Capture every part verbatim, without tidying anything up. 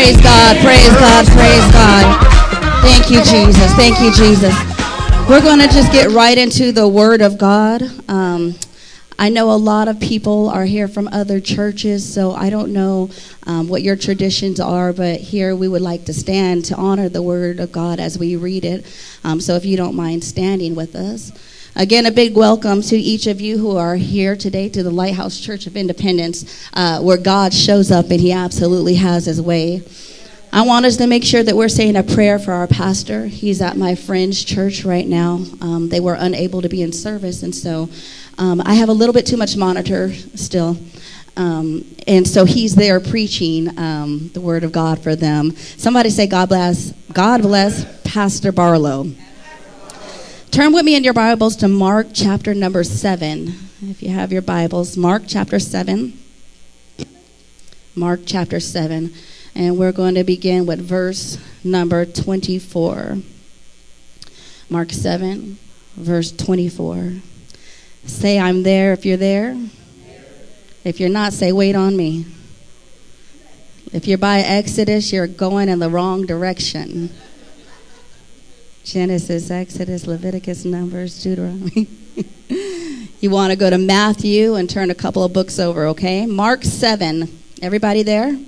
Praise God, praise God, praise God. Thank you, Jesus. Thank you, Jesus. We're going to just get right into the Word of God. Um, I know a lot of people are here from other churches, so I don't know um, what your traditions are, but here we would like to stand to honor the Word of God as we read it. Um, so if you don't mind standing with us. Again, a big welcome to each of you who are here today to the Lighthouse Church of Independence, uh, where God shows up and he absolutely has his way. I want us to make sure that we're saying a prayer for our pastor. He's at my friend's church right now. Um, they were unable to be in service, and so um, I have a little bit too much monitor still. Um, and so he's there preaching um, the word of God for them. Somebody say, God bless, God bless Pastor Barlow. Turn with me in your Bibles to Mark chapter number seven. If you have your Bibles, Mark chapter seven. Mark chapter seven. And we're going to begin with verse number twenty-four. Mark seven, verse twenty-four. Say, I'm there if you're there. If you're not, say, wait on me. If you're by Exodus, you're going in the wrong direction. Genesis, Exodus, Leviticus, Numbers, Deuteronomy. You want to go to Matthew and turn a couple of books over, okay? Mark seven. Everybody there?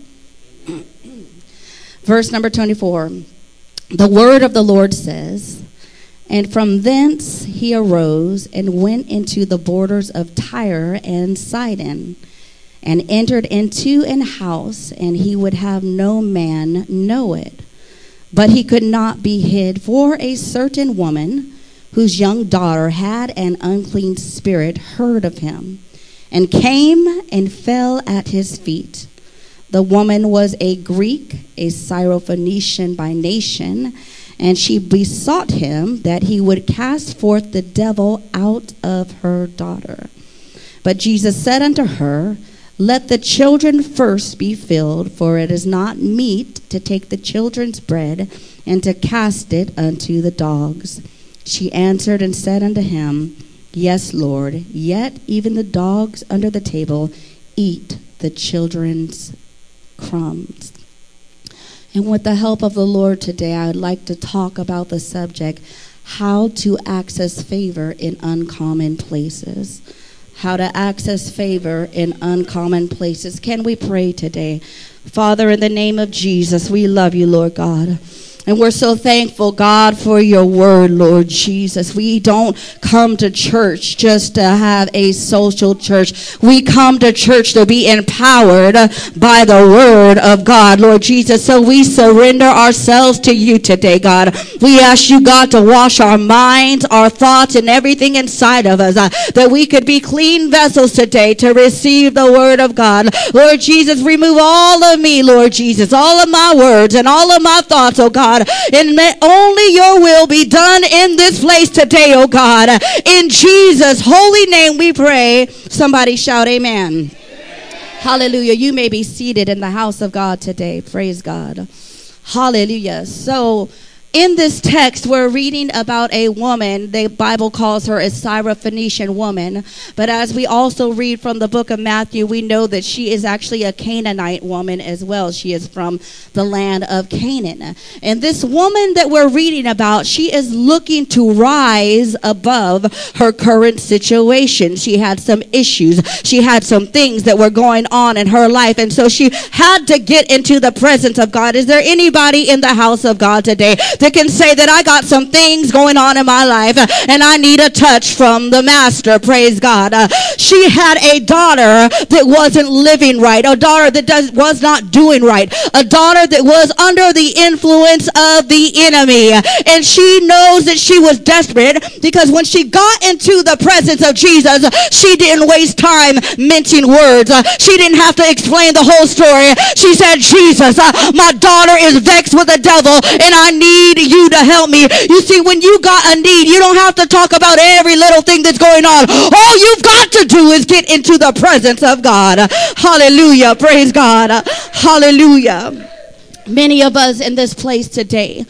Verse number twenty-four. The word of the Lord says, and from thence he arose and went into the borders of Tyre and Sidon, and entered into an house, and he would have no man know it. But he could not be hid, for a certain woman whose young daughter had an unclean spirit heard of him, and came and fell at his feet. The woman was a Greek, a Syrophoenician by nation, and she besought him that he would cast forth the devil out of her daughter. But Jesus said unto her, let the children first be filled, for it is not meet to take the children's bread and to cast it unto the dogs. She answered and said unto him, yes, Lord, yet even the dogs under the table eat the children's crumbs. And with the help of the Lord today, I would like to talk about the subject, how to access favor in uncommon places. How to access favor in uncommon places. Can we pray today? Father, in the name of Jesus, we love you, Lord God. And we're so thankful, God, for your word, Lord Jesus. We don't come to church just to have a social church. We come to church to be empowered by the word of God, Lord Jesus. So we surrender ourselves to you today, God. We ask you, God, to wash our minds, our thoughts, and everything inside of us, uh, that we could be clean vessels today to receive the word of God. Lord Jesus, remove all of me, Lord Jesus, all of my words and all of my thoughts, oh God. And may only your will be done in this place today, oh God. In Jesus' holy name we pray. Somebody shout amen. Amen. Hallelujah. You may be seated in the house of God today. Praise God. Hallelujah. So in this text, we're reading about a woman. The Bible calls her a Syrophoenician woman. But as we also read from the book of Matthew, we know that she is actually a Canaanite woman as well. She is from the land of Canaan. And this woman that we're reading about, she is looking to rise above her current situation. She had some issues. She had some things that were going on in her life. And so she had to get into the presence of God. Is there anybody in the house of God today that can say that I got some things going on in my life uh, and I need a touch from the master? Praise God. Uh, she had a daughter that wasn't living right, a daughter that does, was not doing right, a daughter that was under the influence of the enemy. And she knows that she was desperate, because when she got into the presence of Jesus, she didn't waste time mincing words. Uh, she didn't have to explain the whole story. She said, Jesus, uh, my daughter is vexed with the devil and I need you to help me. You see, when you got a need, you don't have to talk about every little thing that's going on. All you've got to do is get into the presence of God. Hallelujah. Praise God. Hallelujah. Many of us in this place today,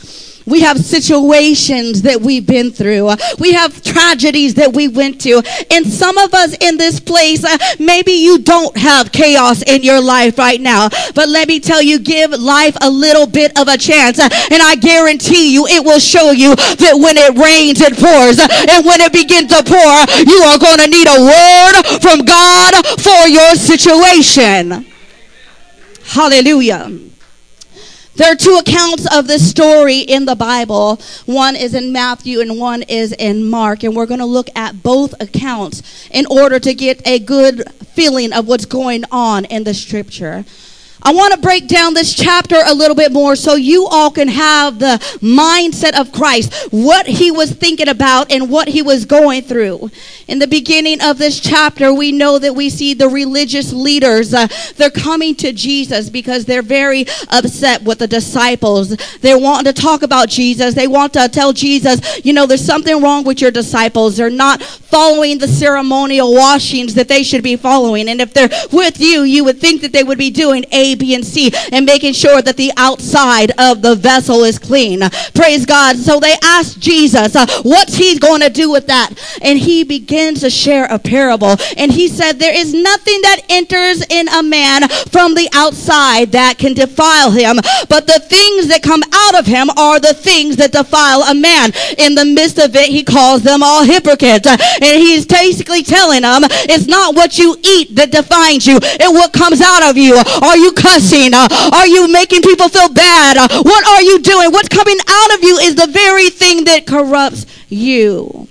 We have situations that we've been through. We have tragedies that we went to. And some of us in this place, uh, maybe you don't have chaos in your life right now. But let me tell you, give life a little bit of a chance. Uh, and I guarantee you, it will show you that when it rains, it pours. Uh, and when it begins to pour, you are going to need a word from God for your situation. Hallelujah. There are two accounts of this story in the Bible. One is in Matthew and one is in Mark. And we're going to look at both accounts in order to get a good feeling of what's going on in the scripture. I want to break down this chapter a little bit more so you all can have the mindset of Christ, what he was thinking about and what he was going through. In the beginning of this chapter, we know that we see the religious leaders. Uh, they're coming to Jesus because they're very upset with the disciples. They want to talk about Jesus. They want to tell Jesus, you know, there's something wrong with your disciples. They're not following the ceremonial washings that they should be following. And if they're with you, you would think that they would be doing A, B, and C and making sure that the outside of the vessel is clean. Praise God. So they asked Jesus, uh, what's he going to do with that? And he begins to share a parable. And he said, there is nothing that enters in a man from the outside that can defile him, but the things that come out of him are the things that defile a man. In the midst of it, he calls them all hypocrites. Uh, and he's basically telling them, it's not what you eat that defines you, it's what comes out of you. Are you cussing? Uh, are you making people feel bad? Uh, what are you doing? What's coming out of you is the very thing that corrupts you.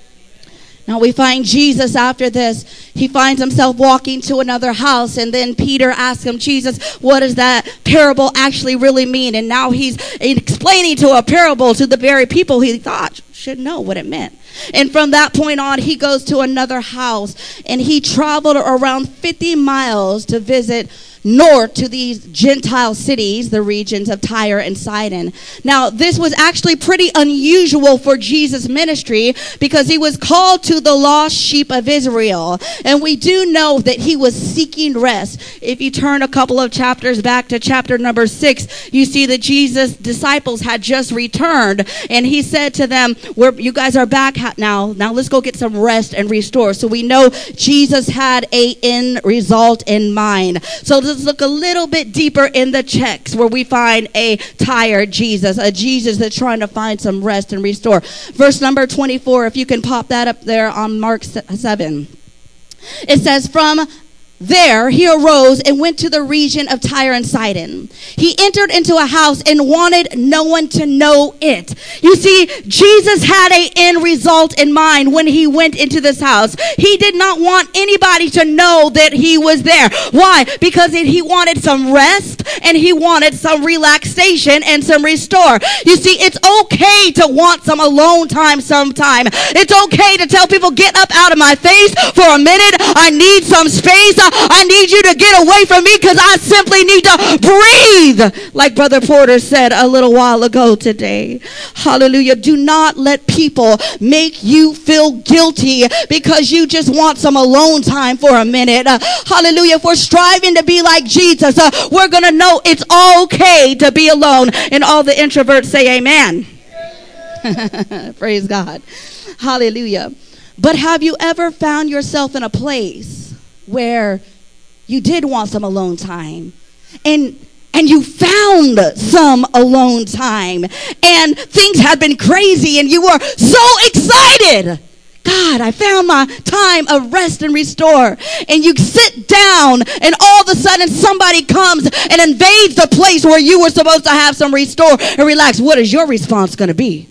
Now we find Jesus after this. He finds himself walking to another house, and then Peter asks him, Jesus, what does that parable actually really mean? And now he's explaining to a parable to the very people he thought should know what it meant. And from that point on, he goes to another house, and he traveled around fifty miles to visit north to these Gentile cities, the regions of Tyre and Sidon. Now, this was actually pretty unusual for Jesus' ministry because he was called to the lost sheep of Israel. And we do know that he was seeking rest. If you turn a couple of chapters back to chapter number six, you see that Jesus' disciples had just returned. And he said to them, We're, you guys are back now. Now let's go get some rest and restore. So we know Jesus had a end result in mind. So let's look a little bit deeper in the text where we find a tired Jesus, a Jesus that's trying to find some rest and restore. Verse number twenty-four, if you can pop that up there on Mark seven. It says, from there he arose and went to the region of Tyre and Sidon. He entered into a house and wanted no one to know it. You see, Jesus had an end result in mind when he went into this house. He did not want anybody to know that he was there. Why? Because he wanted some rest and he wanted some relaxation and some restore. You see, it's okay to want some alone time sometime. It's okay to tell people, get up out of my face for a minute. I need some space. I need you to get away from me because I simply need to breathe, like Brother Porter said a little while ago today. Hallelujah. Do not let people make you feel guilty because you just want some alone time for a minute. Uh, hallelujah. If we're striving to be like Jesus, uh, we're going to know it's okay to be alone. And all the introverts say amen. Praise God. Hallelujah. But have you ever found yourself in a place where you did want some alone time and and you found some alone time and things had been crazy and you were so excited? God, I found my time of rest and restore. And you sit down and all of a sudden somebody comes and invades the place where you were supposed to have some restore and relax. What is your response going to be?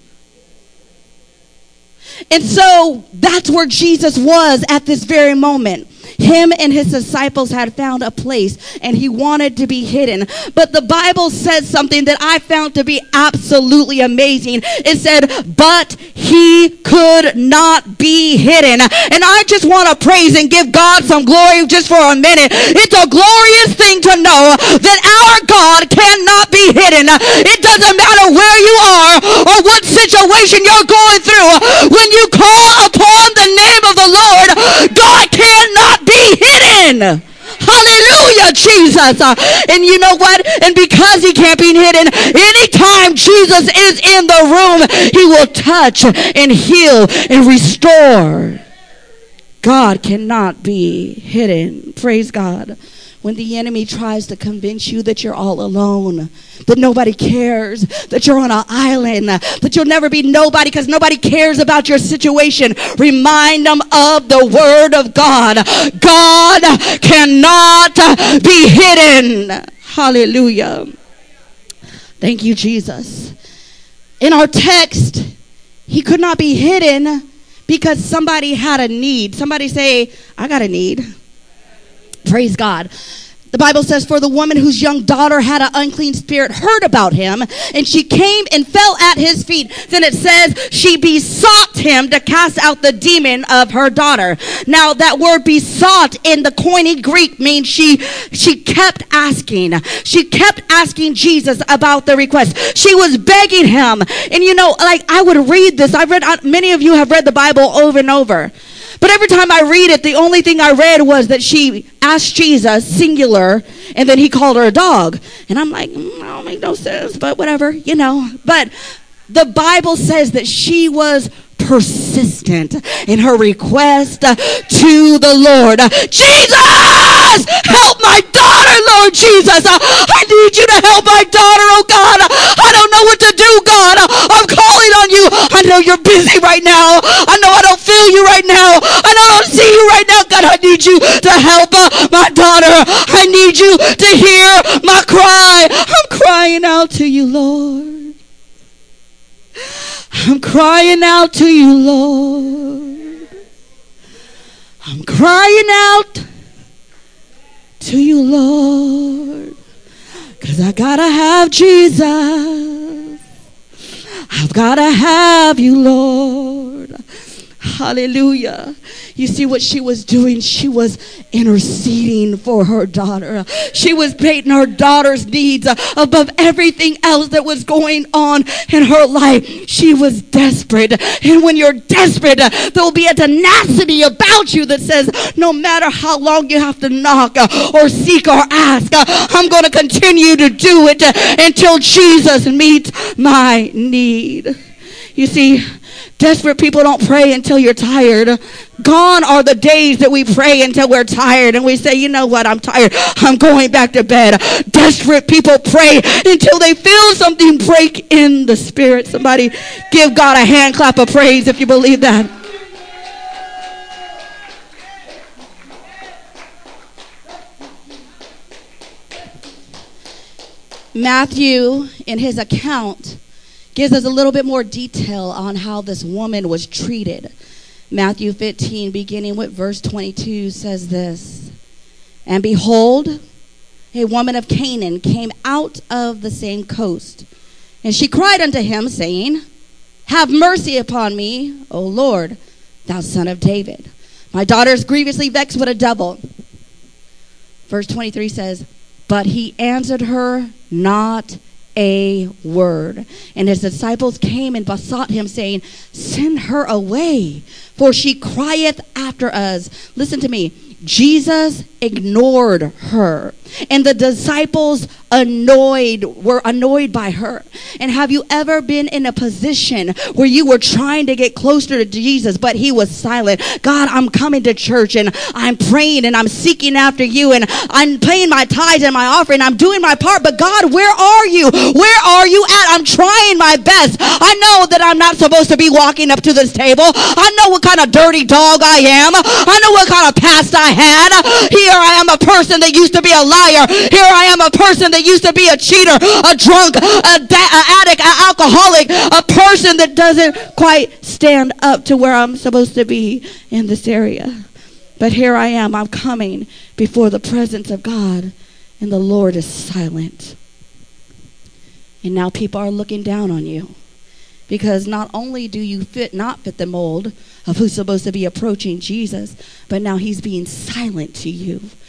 And so that's where Jesus was at this very moment. Him and his disciples had found a place and he wanted to be hidden. But the Bible says something that I found to be absolutely amazing. It said, but he could not be hidden. And I just want to praise and give God some glory just for a minute. It's a glorious thing to know that our God cannot be hidden. It doesn't matter where you are or what situation you're going through. When you call upon the name of the Lord, God cannot be hidden. Hallelujah, Jesus. Jesus. Uh, and you know what? And because he can't be hidden, anytime Jesus is in the room, he will touch and heal and restore. God cannot be hidden. Praise God. When the enemy tries to convince you that you're all alone, that nobody cares, that you're on an island, that you'll never be nobody because nobody cares about your situation, remind them of the word of God. God cannot be hidden. Hallelujah. Thank you, Jesus. In our text, he could not be hidden because somebody had a need. Somebody say, I got a need. Praise God. The Bible says, for the woman whose young daughter had an unclean spirit heard about him, and she came and fell at his feet. Then it says she besought him to cast out the demon of her daughter. Now that word besought in the Koine Greek means she she kept asking. She kept asking Jesus about the request. She was begging him. And you know, like I would read this. I've read, many of you have read the Bible over and over. But every time I read it, the only thing I read was that she asked Jesus, singular, and then he called her a dog. And I'm like, mm, that don't make no sense, but whatever, you know. But the Bible says that she was persistent in her request uh, to the Lord. Uh, Jesus, help my daughter, Lord Jesus. Uh, I need you to help my daughter, oh God. Uh, I don't know what to do, God. Uh, I'm calling on you. I know you're busy right now. I know I don't feel you right now. I know I don't see you right now. God, I need you to help uh, my daughter. I need you to hear my cry. I'm crying out to you, Lord. I'm crying out to you, Lord. I'm crying out to you, Lord. Because I gotta have Jesus. I've gotta have you, Lord. Hallelujah. You see what she was doing? She was interceding for her daughter. She was putting her daughter's needs above everything else that was going on in her life. She was desperate. And when you're desperate, there will be a tenacity about you that says, no matter how long you have to knock or seek or ask, I'm going to continue to do it until Jesus meets my need. You see, desperate people don't pray until you're tired. Gone are the days that we pray until we're tired and we say, you know what, I'm tired. I'm going back to bed. Desperate people pray until they feel something break in the spirit. Somebody give God a hand clap of praise if you believe that. Matthew, in his account, gives us a little bit more detail on how this woman was treated. Matthew fifteen, beginning with verse twenty-two, says this. And behold, a woman of Canaan came out of the same coast. And she cried unto him, saying, have mercy upon me, O Lord, thou son of David. My daughter is grievously vexed with a devil. Verse twenty-three says, but he answered her not a word. And his disciples came and besought him, saying, send her away, for she crieth after us. Listen to me. Jesus ignored her, and the disciples annoyed were annoyed by her. And have you ever been in a position where you were trying to get closer to Jesus, but he was silent? God, I'm coming to church and I'm praying and I'm seeking after you and I'm paying my tithes and my offering. I'm doing my part, but God, where are you? Where are you at? I'm trying my best. I know that I'm not supposed to be walking up to this table. I know what kind of dirty dog I am. I know what kind of past I had. Here I am, a person that used to be a liar. Here I am, a person that used to be a cheater, a drunk, a, da- a addict, an alcoholic, a person that doesn't quite stand up to where I'm supposed to be in this area. But here I am, I'm coming before the presence of God, and the Lord is silent. And now people are looking down on you. Because not only do you fit not fit the mold of who's supposed to be approaching Jesus, but now he's being silent to you.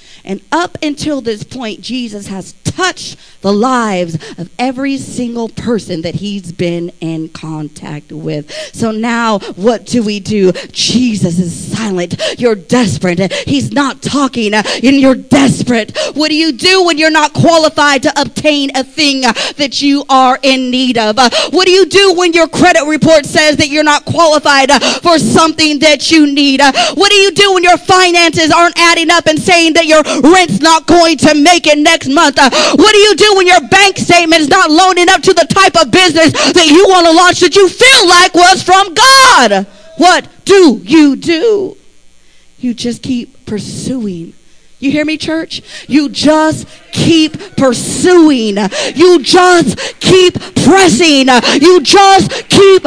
And up until this point, Jesus has touched the lives of every single person that he's been in contact with. So now what do we do? Jesus is silent. You're desperate. He's not talking and you're desperate. What do you do when you're not qualified to obtain a thing that you are in need of? What do you do when your credit report says that you're not qualified for something that you need? What do you do when your finances aren't adding up and saying that your rent's not going to make it next month? What do you do when your bank statement is not loaning up to the type of business that you want to launch that you feel like was from God? What do you do? You just keep pursuing. You hear me, church? You just keep pursuing. You just keep pressing. You just keep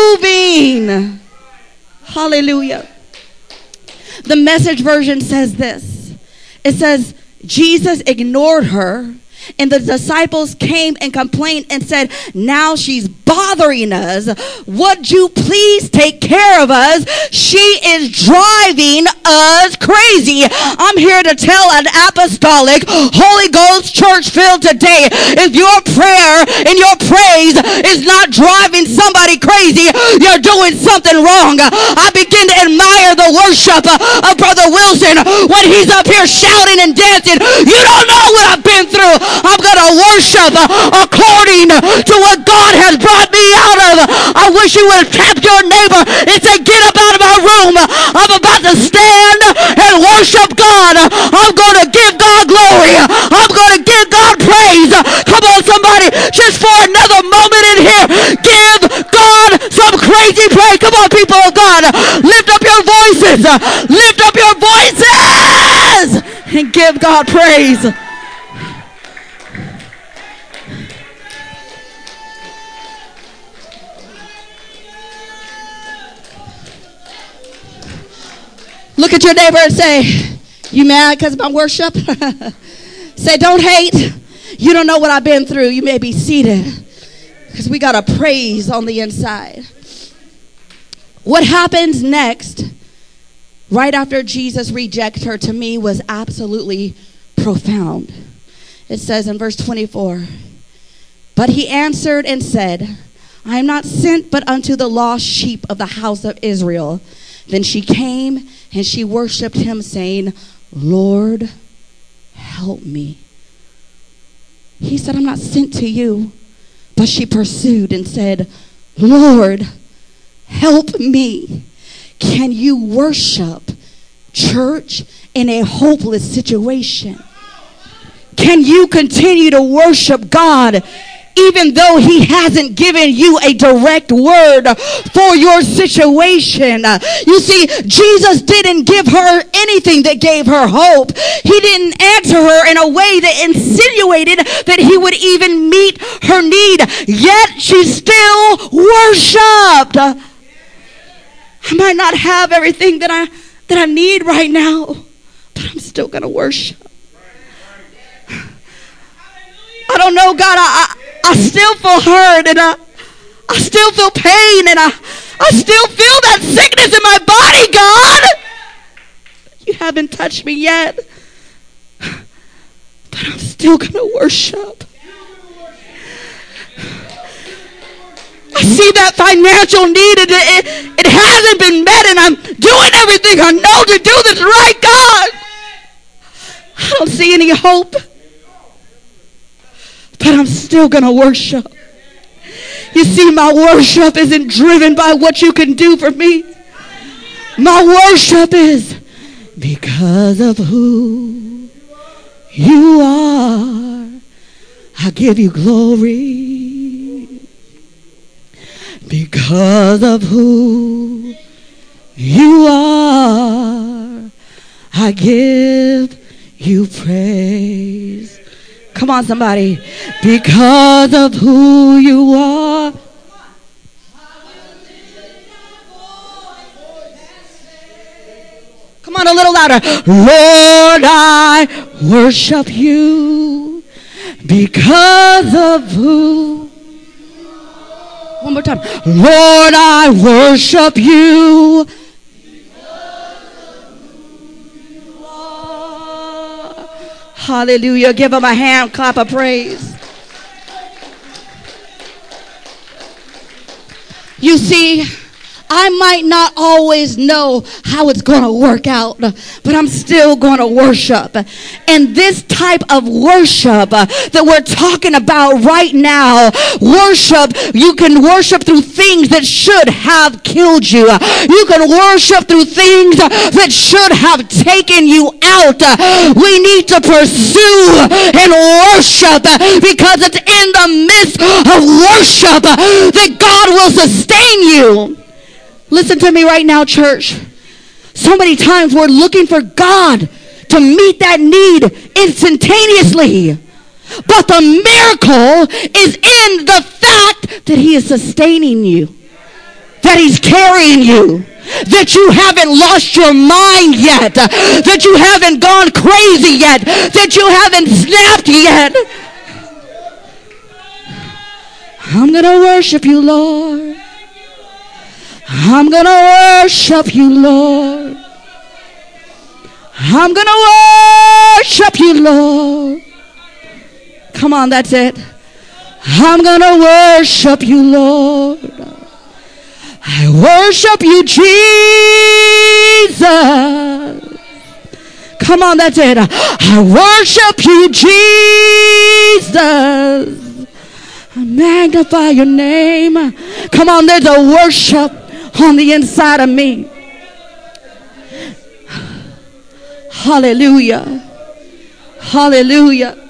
moving. Hallelujah. The Message version says this. It says, Jesus ignored her, and the disciples came and complained and said, now she's bothering us. Would you please take care of us? She is driving us crazy. I'm here to tell an apostolic, Holy Ghost church filled today, if your prayer and your praise is not driving somebody crazy, you're doing something wrong. I begin to admire the worship of Brother Wilson when he's up here shouting and dancing. You don't know what I've been through. I'm going to worship according to what God has brought me out of. I wish you would have tapped your neighbor and said, get up out of my room. I'm about to stand and worship God. I'm going to give God glory. I'm going to give God praise. Come on, somebody, just for another moment in here, give God some crazy praise. Come on, people of God, lift up your voices. Lift up your voices and give God praise. Look at your neighbor and say, you mad because of my worship? Say, don't hate. You don't know what I've been through. You may be seated because we got a praise on the inside. What happens next, right after Jesus rejects her, to me was absolutely profound. It says in verse twenty-four, but he answered and said, I am not sent but unto the lost sheep of the house of Israel. Then she came and she worshiped him, saying, Lord, help me. He said, I'm not sent to you. But she pursued and said, Lord, help me. Can you worship, church, in a hopeless situation? Can you continue to worship God even though he hasn't given you a direct word for your situation? You see, Jesus didn't give her anything that gave her hope. He didn't answer her in a way that insinuated that he would even meet her need. Yet she still worshiped. I might not have everything that I that I need right now, but I'm still going to worship. I don't know, God, I, I I still feel hurt, and I, I still feel pain, and I, I still feel that sickness in my body, God. You haven't touched me yet, but I'm still going to worship. I see that financial need, and it, it, it hasn't been met, and I'm doing everything I know to do this right, God. I don't see any hope. But I'm still going to worship. You see, my worship isn't driven by what you can do for me. My worship is because of who you are. I give you glory. Because of who you are, I give you praise. Come on, somebody. Because of who you are. Come on, a little louder. Lord, I worship you because of who. One more time. Lord, I worship you. Hallelujah. Give him a hand clap of praise. You see, I might not always know how it's going to work out, but I'm still going to worship. And this type of worship uh, that we're talking about right now, worship, you can worship through things that should have killed you. You can worship through things that should have taken you out. We need to pursue and worship because it's in the midst of worship that God will sustain you. Listen to me right now, church. So many times we're looking for God to meet that need instantaneously. But the miracle is in the fact that he is sustaining you, that he's carrying you, that you haven't lost your mind yet, that you haven't gone crazy yet, that you haven't snapped yet. I'm going to worship you, Lord. I'm going to worship you, Lord. I'm going to worship you, Lord. Come on, that's it. I'm going to worship you, Lord. I worship you, Jesus. Come on, that's it. I worship you, Jesus. I magnify your name. Come on, there's a worship on the inside of me. Hallelujah. Hallelujah.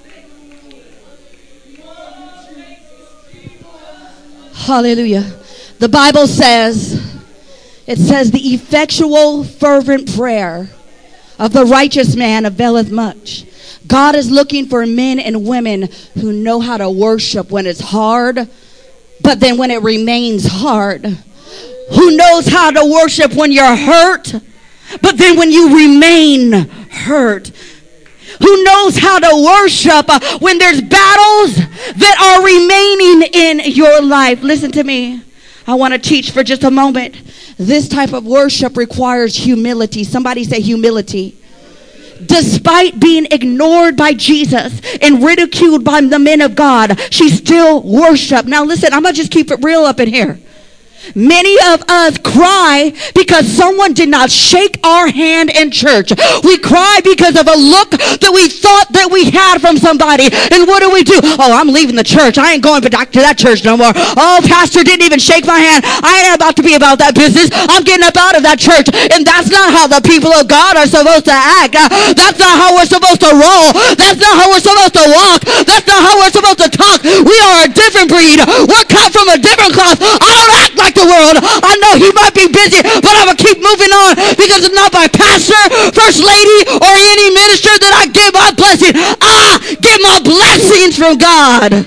Hallelujah. The Bible says, it says, the effectual fervent prayer of the righteous man availeth much. God is looking for men and women who know how to worship when it's hard, but then when it remains hard. Who knows how to worship when you're hurt, but then when you remain hurt. Who knows how to worship uh, when there's battles that are remaining in your life. Listen to me. I want to teach for just a moment. This type of worship requires humility. Somebody say humility. Despite being ignored by Jesus and ridiculed by the men of God, she still worshiped. Now listen, I'm going to just keep it real up in here. Many of us cry because someone did not shake our hand in church. We cry because of a look that we thought that we had from somebody. And what do we do? Oh, I'm leaving the church. I ain't going back to that church no more. Oh, pastor didn't even shake my hand. I ain't about to be about that business. I'm getting up out of that church. And that's not how the people of God are supposed to act. That's not how we're supposed to roll. That's not how we're supposed to walk. That's not how we're supposed to talk. We are a different breed. We're cut from a different cloth. I don't act like the world. I know he might be busy, but I'm going to keep moving on because it's not my pastor, first lady, or any minister that I give my blessing. I get my blessings from God.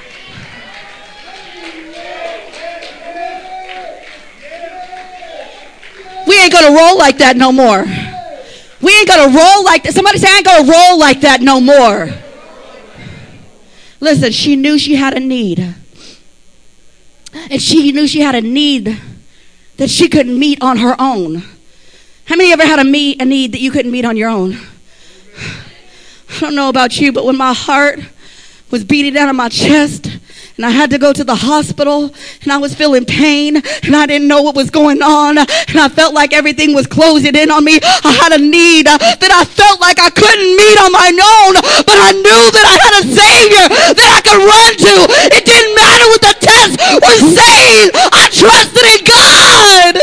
We ain't going to roll like that no more. We ain't going to roll like that. Somebody say, I ain't going to roll like that no more. Listen, she knew she had a need. And she knew she had a need that she couldn't meet on her own. How many ever had a, meet, a need that you couldn't meet on your own? I don't know about you, but when my heart was beating down on my chest and I had to go to the hospital and I was feeling pain and I didn't know what was going on and I felt like everything was closing in on me, I had a need uh, that I felt like I couldn't meet on my own, but I knew that I had a Savior that I could run to. It didn't matter what the test was saying. I trusted in God.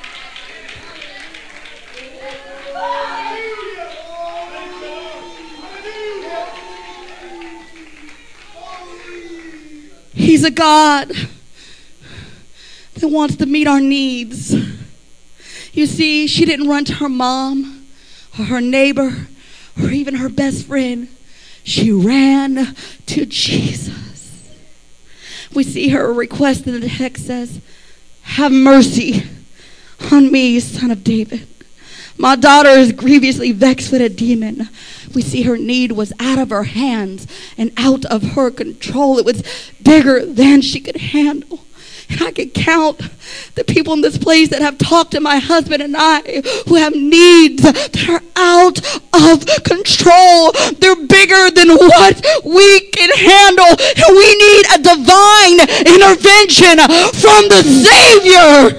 He's a God that wants to meet our needs. You see, she didn't run to her mom or her neighbor or even her best friend. She ran to Jesus. We see her request in the text says, have mercy on me, son of David. My daughter is grievously vexed with a demon. We see her need was out of her hands and out of her control. It was bigger than she could handle. And I can count the people in this place that have talked to my husband and I who have needs that are out of control. They're bigger than what we can handle. And we need a divine intervention from the Savior.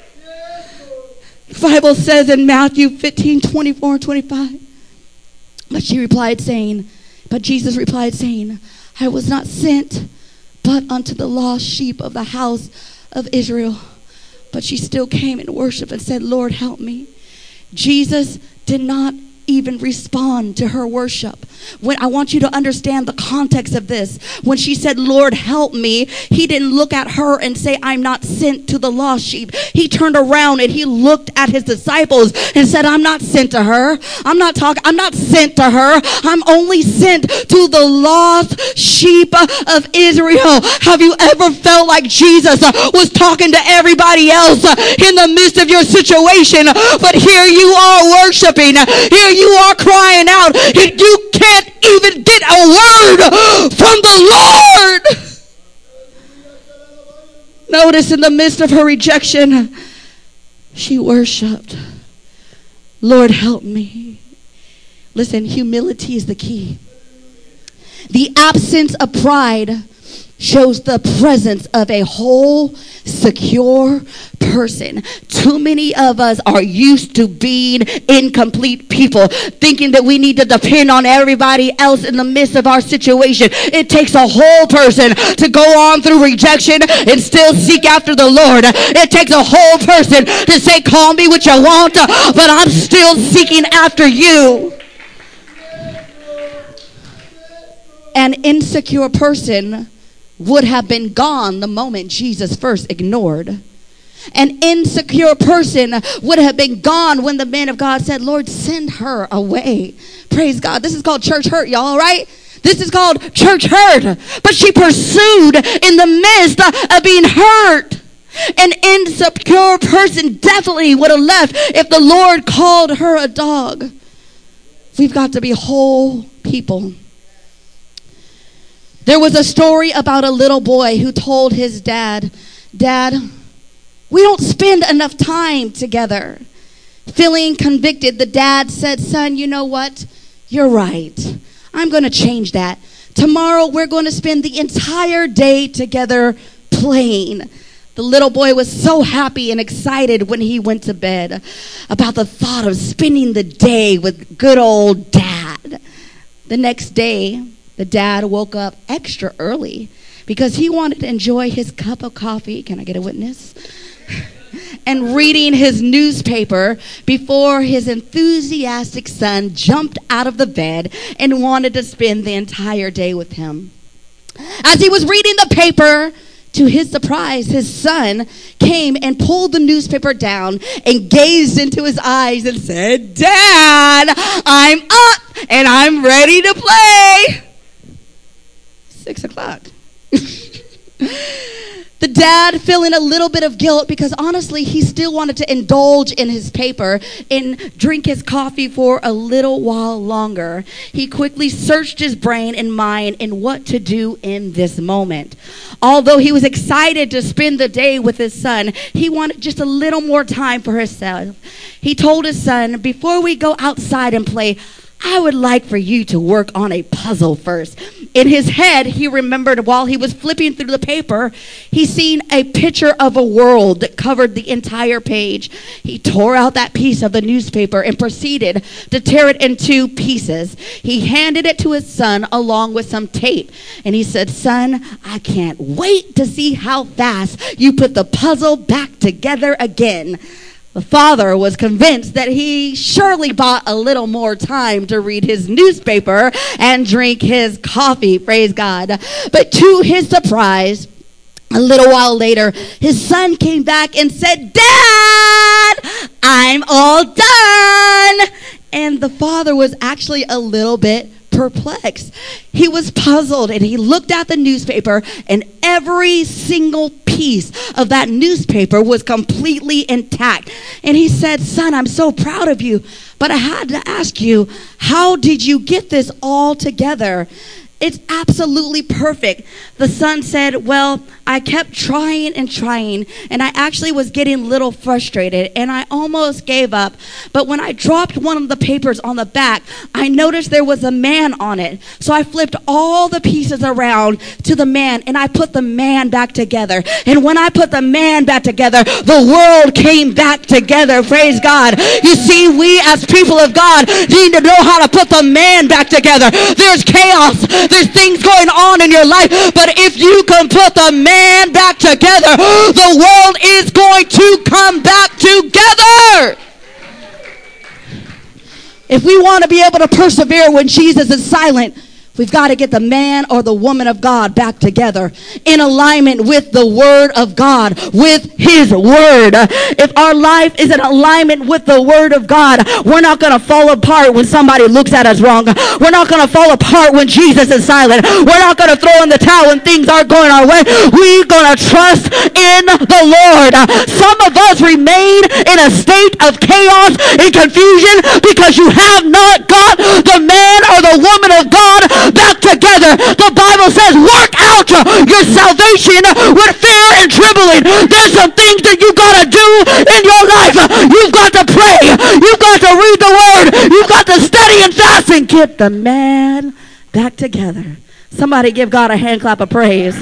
The Bible says in Matthew fifteen, twenty-four and twenty-five, but she replied saying, but Jesus replied saying, I was not sent but unto the lost sheep of the house of Israel. But she still came and worshiped and said, Lord, help me. Jesus did not even respond to her worship. When I want you to understand the context of this. When she said, Lord, help me, he didn't look at her and say, I'm not sent to the lost sheep. He turned around and he looked at his disciples and said, I'm not sent to her. I'm not talking, I'm not sent to her. I'm only sent to the lost sheep of Israel. Have you ever felt like Jesus was talking to everybody else in the midst of your situation, but here you are worshiping, here you are crying out, and you can't even get a word from the Lord? Notice in the midst of her rejection, she worshiped. Lord, help me. Listen, humility is the key. The absence of pride shows the presence of a whole, secure person. Too many of us are used to being incomplete people, thinking that we need to depend on everybody else in the midst of our situation. It takes a whole person to go on through rejection and still seek after the Lord. It takes a whole person to say, call me what you want, but I'm still seeking after you. An insecure person would have been gone the moment Jesus first ignored. An insecure person would have been gone when the man of God said, Lord, send her away. Praise God. This is called church hurt, y'all, right? This is called church hurt. But she pursued in the midst of being hurt. An insecure person definitely would have left if the Lord called her a dog. We've got to be whole people. There was a story about a little boy who told his dad, Dad, we don't spend enough time together. Feeling convicted, the dad said, son, you know what? You're right. I'm going to change that. Tomorrow we're going to spend the entire day together playing. The little boy was so happy and excited when he went to bed about the thought of spending the day with good old dad. The next day, the dad woke up extra early because he wanted to enjoy his cup of coffee. Can I get a witness? And reading his newspaper before his enthusiastic son jumped out of the bed and wanted to spend the entire day with him. As he was reading the paper, to his surprise, his son came and pulled the newspaper down and gazed into his eyes and said, Dad, I'm up and I'm ready to play. Six o'clock. The dad feeling a little bit of guilt because honestly he still wanted to indulge in his paper and drink his coffee for a little while longer. He quickly searched his brain and mind in what to do in this moment. Although he was excited to spend the day with his son, he wanted just a little more time for himself. He told his son, before we go outside and play, I would like for you to work on a puzzle first. In his head, he remembered while he was flipping through the paper, he seen a picture of a world that covered the entire page. He tore out that piece of the newspaper and proceeded to tear it into pieces. He handed it to his son along with some tape. And he said, son, I can't wait to see how fast you put the puzzle back together again. The father was convinced that he surely bought a little more time to read his newspaper and drink his coffee, praise God. But to his surprise, a little while later, his son came back and said, Dad, I'm all done. And the father was actually a little bit perplexed. He was puzzled and he looked at the newspaper and every single piece of that newspaper was completely intact. And he said, son, I'm so proud of you, but I had to ask you, how did you get this all together? It's absolutely perfect. The son said, well, I kept trying and trying, and I actually was getting a little frustrated, and I almost gave up. But when I dropped one of the papers on the back, I noticed there was a man on it. So I flipped all the pieces around to the man, and I put the man back together. And when I put the man back together, the world came back together. Praise God. You see, we as people of God need to know how to put the man back together. There's chaos. There's things going on in your life, but if you can put the man back together, the world is going to come back together. If we want to be able to persevere when Jesus is silent, we've got to get the man or the woman of God back together in alignment with the word of God, with his word. If our life is in alignment with the word of God, we're not going to fall apart when somebody looks at us wrong. We're not going to fall apart when Jesus is silent. We're not going to throw in the towel when things aren't going our way. We're going to trust in the Lord. Some of us remain in a state of chaos and confusion because you have not got the man or the woman of God back together. The Bible says, work out your salvation with fear and trembling. There's some things that you got to do in your life. You've got to pray. You've got to read the word. You've got to study and fast and get the man back together. Somebody give God a hand clap of praise.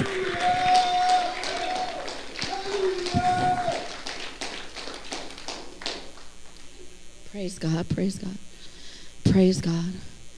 Praise God. Praise God. Praise God.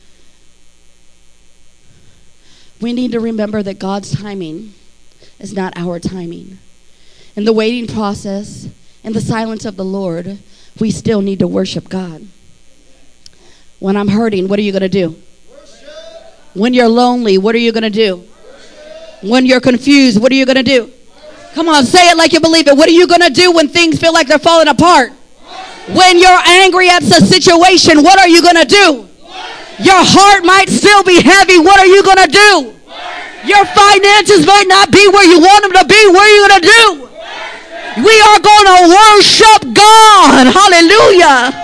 We need to remember that God's timing is not our timing. In the waiting process, in the silence of the Lord, we still need to worship God. When I'm hurting, what are you going to do? Worship. When you're lonely, what are you going to do? Worship. When you're confused, what are you going to do? Worship. Come on, say it like you believe it. What are you going to do when things feel like they're falling apart? Worship. When you're angry at the situation, what are you going to do? Your heart might still be heavy. What are you going to do? Your finances might not be where you want them to be. What are you going to do? We are going to worship God. Hallelujah.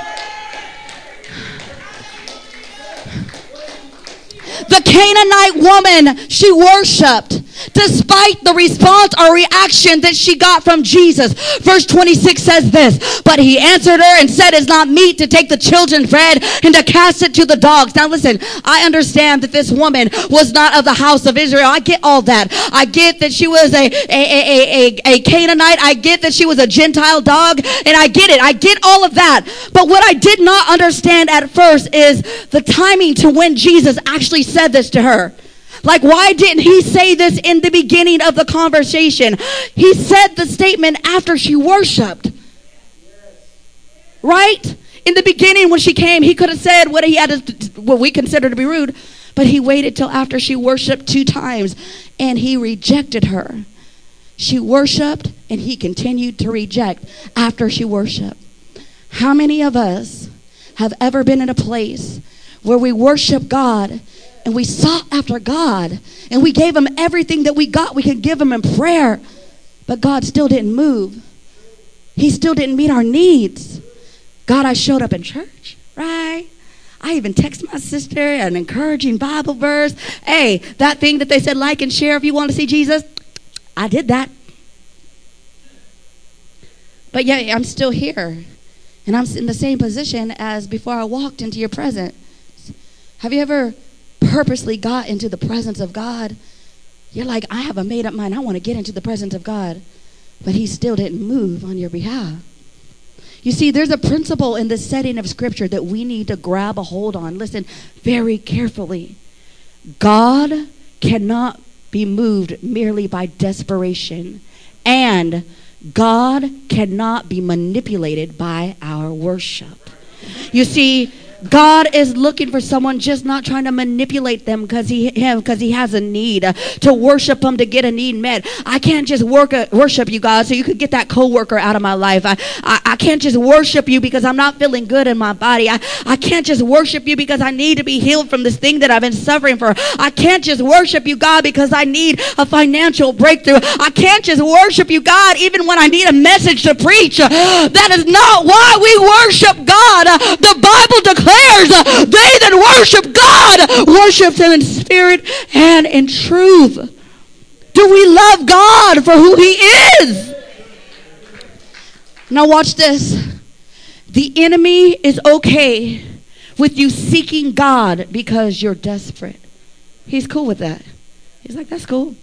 The Canaanite woman, she worshiped despite the response or reaction that she got from Jesus. Verse twenty-six says this, but he answered her and said, it's not meet to take the children's bread and to cast it to the dogs. Now listen, I understand that this woman was not of the house of Israel. I get all that. I get that she was a, a, a, a, a Canaanite. I get that she was a Gentile dog, and I get it. I get all of that. But what I did not understand at first is the timing to when Jesus actually said this to her. Like, why didn't he say this in the beginning of the conversation? He said the statement after she worshiped. Right? In the beginning when she came, he could have said what he had to, what we consider to be rude. But he waited till after she worshiped two times. And he rejected her. She worshiped and he continued to reject after she worshiped. How many of us have ever been in a place where we worship God and we sought after God and we gave him everything that we got we could give him in prayer, but God still didn't move? He still didn't meet our needs. God, I showed up in church, right? I even text my sister an encouraging Bible verse. Hey, that thing that they said like and share if you want to see Jesus, I did that. But yeah, I'm still here. And I'm in the same position as before I walked into your presence. Have you ever purposely got into the presence of God? You're like, I have a made up mind. I want to get into the presence of God. But he still didn't move on your behalf. You see, there's a principle in this setting of scripture that we need to grab a hold on. Listen very carefully. God cannot be moved merely by desperation. And God cannot be manipulated by our worship. You see, God is looking for someone just not trying to manipulate them because he him because he has a need uh, to worship him to get a need met. I can't just work a, worship you, God, so you could get that coworker out of my life. I, I I can't just worship you because I'm not feeling good in my body. I, I can't just worship you because I need to be healed from this thing that I've been suffering for. I can't just worship you, God, because I need a financial breakthrough. I can't just worship you, God, even when I need a message to preach. Uh, that is not why we worship God. Uh, the Bible declares Uh, they that worship God worship him in spirit and in truth. Do we love God for who he is? Now watch this. The enemy is okay with you seeking God because you're desperate. He's cool with that. He's like, that's cool.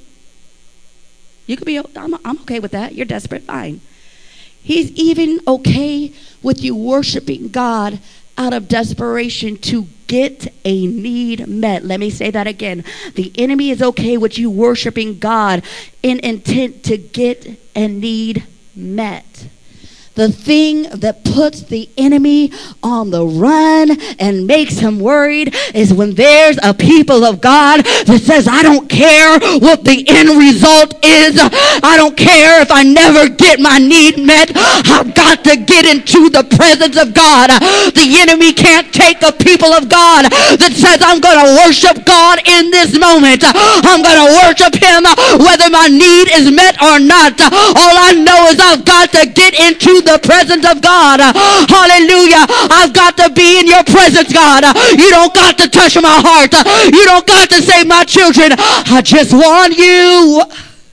You could be, I'm, I'm okay with that. You're desperate, fine. He's even okay with you worshiping God out of desperation to get a need met. Let me say that again. The enemy is okay with you worshiping God in intent to get a need met. The thing that puts the enemy on the run and makes him worried is when there's a people of God that says, I don't care what the end result is. I don't care if I never get my need met. I've got to get into the presence of God. The enemy can't take a people of God that says, I'm going to worship God in this moment. I'm going to worship him whether my need is met or not. All I know is I've got to get into the presence of God. Hallelujah. I've got to be in your presence, God. You don't got to touch my heart. You don't got to save my children. I just want you.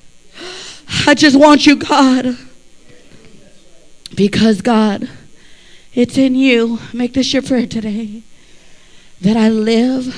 I just want you, God. Because, God, it's in you. Make this your prayer today. That I live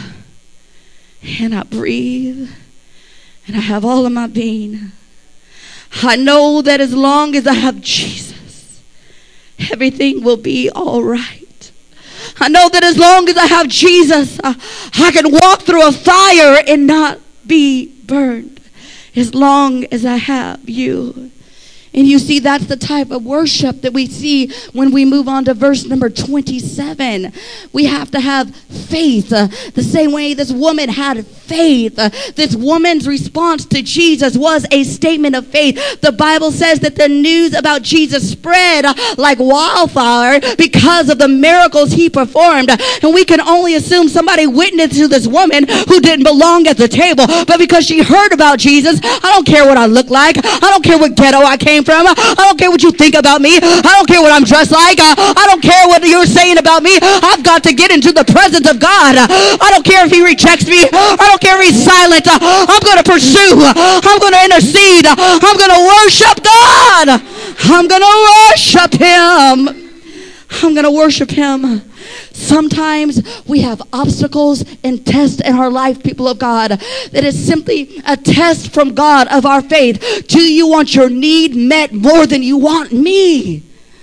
and I breathe and I have all of my being. I know that as long as I have Jesus, everything will be all right. I know that as long as I have Jesus, I, I can walk through a fire and not be burned. As long as I have you. And you see, that's the type of worship that we see when we move on to verse number twenty-seven. We have to have faith. Uh, the same way this woman had faith. Uh, this woman's response to Jesus was a statement of faith. The Bible says that the news about Jesus spread uh, like wildfire because of the miracles he performed. And we can only assume somebody witnessed to this woman who didn't belong at the table. But because she heard about Jesus, I don't care what I look like. I don't care what ghetto I came from. I don't care what you think about me. I don't care what I'm dressed like. I, I don't care what you're saying about me. I've got to get into the presence of God. I don't care if he rejects me. I don't care if he's silent. I'm going to pursue. I'm going to intercede. I'm going to worship God. I'm going to worship him. I'm going to worship him. Sometimes we have obstacles and tests in our life, people of God, that is simply a test from God of our faith. Do you want your need met more than you want me?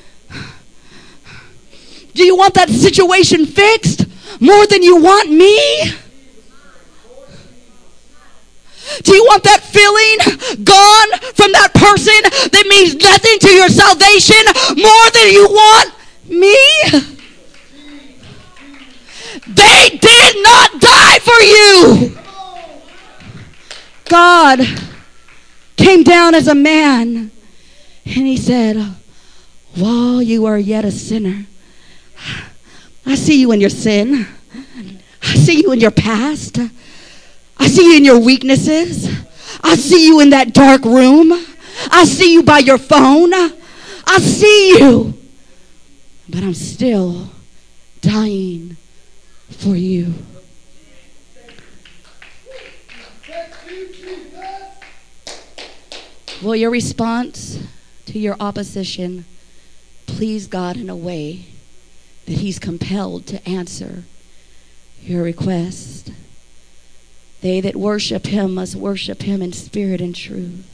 Do you want that situation fixed more than you want me? Do you want that feeling gone from that person that means nothing to your salvation more than you want me? They did not die for you. God came down as a man and he said, while you are yet a sinner, I see you in your sin. I see you in your past. I see you in your weaknesses. I see you in that dark room. I see you by your phone. I see you. But I'm still dying for you. Will your response to your opposition please God in a way that he's compelled to answer your request? They that worship him must worship him in spirit and truth.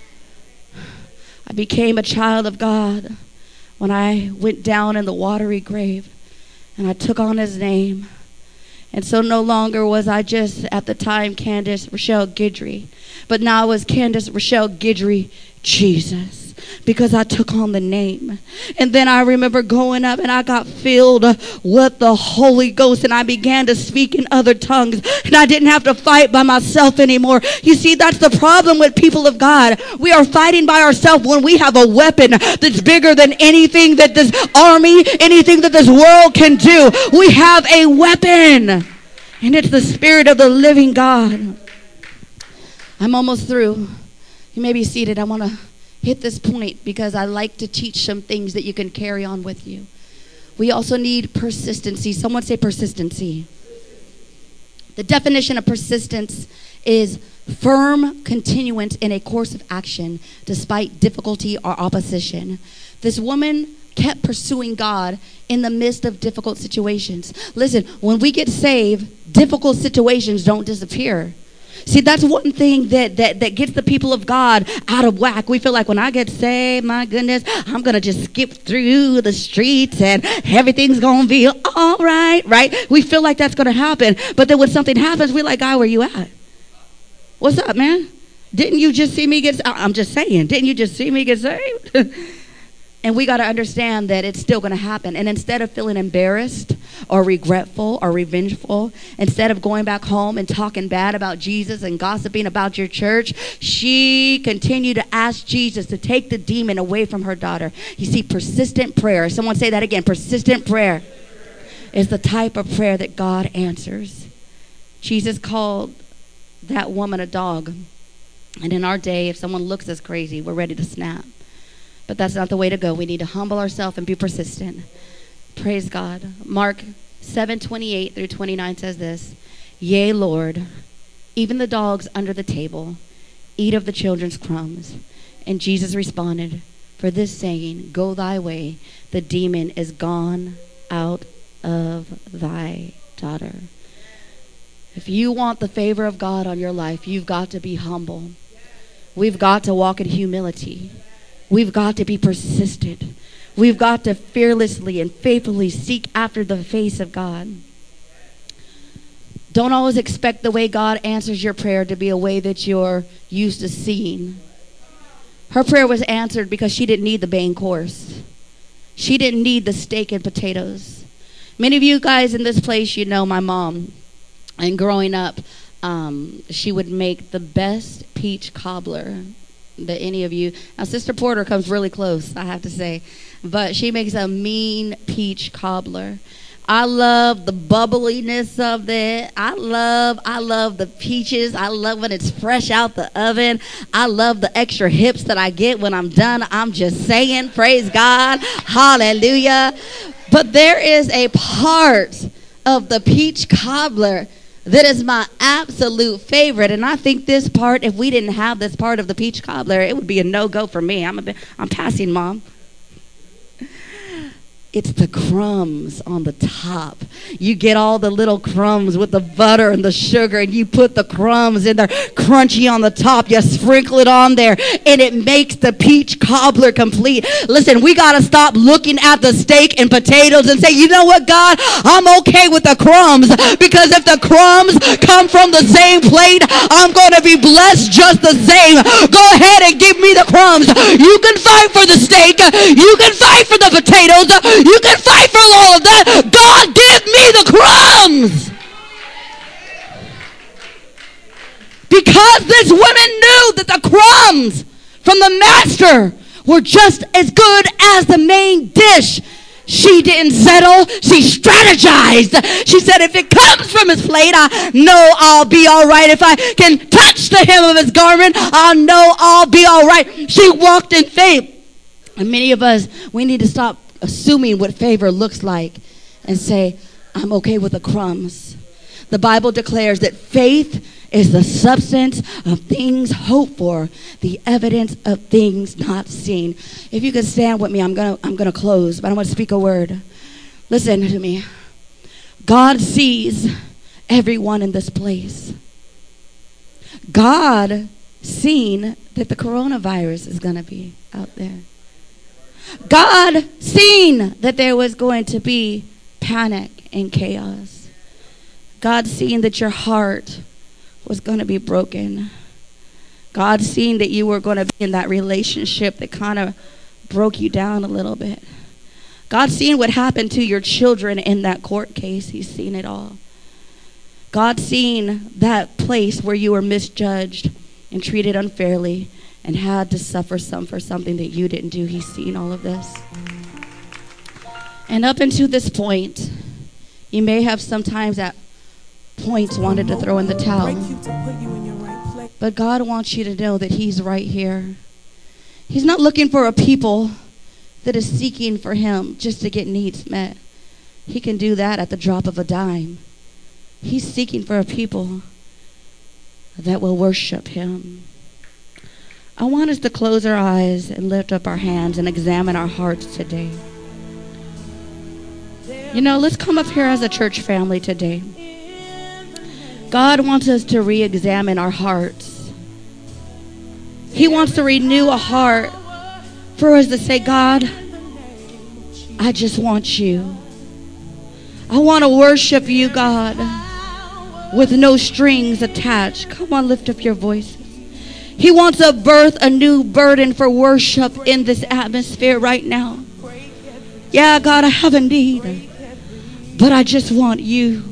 I became a child of God when I went down in the watery grave and I took on his name. And so no longer was I just, at the time, Candace Rochelle Guidry, but now I was Candace Rochelle Guidry Jesus, because I took on the name. And then I remember going up and I got filled with the Holy Ghost and I began to speak in other tongues and I didn't have to fight by myself anymore. You see, that's the problem with people of God. We are fighting by ourselves when we have a weapon that's bigger than anything that this army, anything that this world can do. We have a weapon and it's the Spirit of the living God. I'm almost through. You may be seated. I want to hit this point because I like to teach some things that you can carry on with you. We also need persistency. Someone say persistency. The definition of persistence is Firm continuance in a course of action despite difficulty or opposition. This woman kept pursuing God in the midst of difficult situations. Listen, when we get saved, difficult situations don't disappear. See, that's one thing that, that, that gets the people of God out of whack. We feel like when I get saved, my goodness, I'm going to just skip through the streets and everything's going to be all right, right? We feel like that's going to happen. But then when something happens, we're like, God, where you at? What's up, man? Didn't you just see me get saved? I'm just saying, didn't you just see me get saved? And we got to understand that it's still going to happen. And instead of feeling embarrassed or regretful or revengeful, instead of going back home and talking bad about Jesus and gossiping about your church, she continued to ask Jesus to take the demon away from her daughter. You see, persistent prayer. Someone say that again. Persistent prayer is the type of prayer that God answers. Jesus called that woman a dog. And in our day, if someone looks us crazy, we're ready to snap. But that's not the way to go. We need to humble ourselves and be persistent. Praise God. Mark seven twenty-eight through twenty-nine says this. Yea, Lord, even the dogs under the table eat of the children's crumbs. And Jesus responded, for this saying, go thy way, the demon is gone out of thy daughter. If you want the favor of God on your life, you've got to be humble. We've got to walk in humility. We've got to be persistent. We've got to fearlessly and faithfully seek after the face of God. Don't always expect the way God answers your prayer to be a way that you're used to seeing. Her prayer was answered because she didn't need the main course. She didn't need the steak and potatoes. Many of you guys in this place, you know my mom. And growing up, um, she would make the best peach cobbler that any of you. Now, Sister Porter comes really close, I have to say. But she makes a mean peach cobbler. I love the bubbliness of it. I love, I love the peaches. I love when it's fresh out the oven. I love the extra hips that I get when I'm done. I'm just saying, praise God. Hallelujah. But there is a part of the peach cobbler that is my absolute favorite. And I think this part, if we didn't have this part of the peach cobbler, it would be a no-go for me. I'm, a, I'm passing, Mom. It's the crumbs on the top. You get all the little crumbs with the butter and the sugar, and you put the crumbs in there, crunchy on the top. You sprinkle it on there, and it makes the peach cobbler complete. Listen, we got to stop looking at the steak and potatoes and say, you know what, God? I'm okay with the crumbs, because if the crumbs come from the same plate, I'm going to be blessed just the same. Go ahead and give me the crumbs. You can fight for the steak. You can fight for the potatoes. You can fight for all of that. God, give me the crumbs. Because this woman knew that the crumbs from the master were just as good as the main dish. She didn't settle. She strategized. She said, if it comes from his plate, I know I'll be all right. If I can touch the hem of his garment, I'll know I'll be all right. She walked in faith. And many of us, we need to stop assuming what favor looks like and say, I'm okay with the crumbs. The Bible declares that faith is the substance of things hoped for, the evidence of things not seen. If you could stand with me, I'm gonna I'm gonna close, but I want to speak a word. Listen to me. God sees everyone in this place. God seen that the coronavirus is gonna be out there. God seen that there was going to be panic and chaos. God seen that your heart was going to be broken. God seen that you were going to be in that relationship that kind of broke you down a little bit. God seen what happened to your children in that court case. He's seen it all. God seen that place where you were misjudged and treated unfairly and had to suffer some for something that you didn't do. He's seen all of this. And up until this point, you may have sometimes at points wanted to throw in the towel. But God wants you to know that he's right here. He's not looking for a people that is seeking for him just to get needs met. He can do that at the drop of a dime. He's seeking for a people that will worship him. I want us to close our eyes and lift up our hands and examine our hearts today. You know, let's come up here as a church family today. God wants us to re-examine our hearts. He wants to renew a heart for us to say, God, I just want you. I want to worship you, God, with no strings attached. Come on, lift up your voices. He wants to birth a new burden for worship in this atmosphere right now. Yeah, God, I have a need, but I just want you.